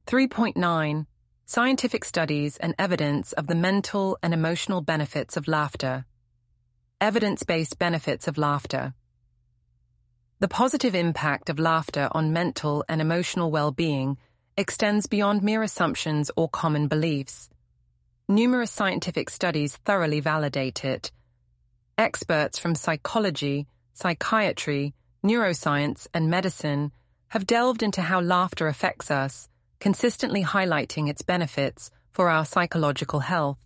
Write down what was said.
3.9 Scientific Studies and Evidence of the Mental and Emotional Benefits of Laughter. Evidence-based benefits of laughter. The positive impact of laughter on mental and emotional well-being extends beyond mere assumptions or common beliefs. Numerous scientific studies thoroughly validate it. Experts from psychology, psychiatry, neuroscience, and medicine have delved into how laughter affects us, consistently highlighting its benefits for our psychological health.